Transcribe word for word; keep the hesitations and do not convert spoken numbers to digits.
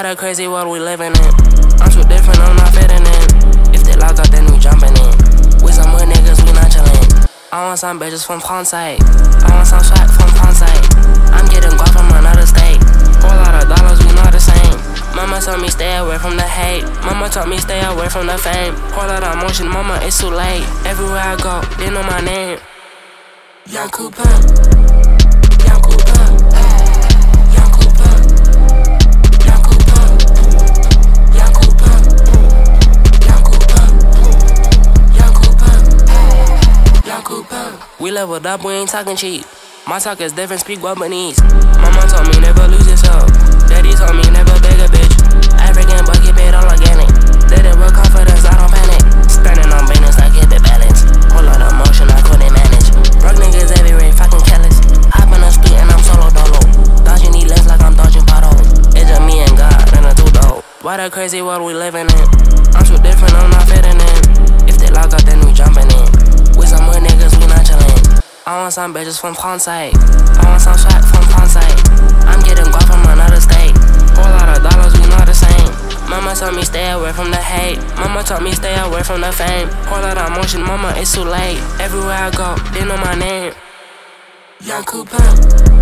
What a crazy world we living in. I'm too different, I'm not fitting in. If they lock up, then we jumping in. We some hood niggas, we not chillin'. I want some bitches from Francais. I want some swag from Francais. I'm getting guap from another state. Whole lot of dollars, we not the same. Mama told me stay away from the hate. Mama told me stay away from the fame. Whole lot of emotion, mama, it's too late. Everywhere I go, they know my name. Young Cooper. Young Cooper. Young Cooper. Young Cooper. Young Cooper. Young Cooper. Young Cooper. Young Cooper. We leveled up, we ain't talking cheap. My talk is different, speak Guabanese. Mama told me never lose yourself. Daddy told me never beg a bitch. African but get paid all organic. Let it with confidence, I don't panic. Spending on business, I get the balance. Whole lot of emotion, I couldn't manage. Broke niggas everywhere, fucking careless. Hop in the street and I'm solo dolo. Dodging these legs like I'm dodging potholes. It's just me and God and a two dope. What a crazy world we living in. I'm too different, I'm not fitting in. If they lock up, then we jumping in. We some hood niggas, we not chillin'. I want some bitches from Francais. I want some swag from Francais. I'm getting guap from another state. Whole lot of dollars, we not the same. Mama told me stay away from the hate. Mama told me stay away from the fame. Whole lot of emotion, mama, it's too late. Everywhere I go, they know my name. Young Cooper.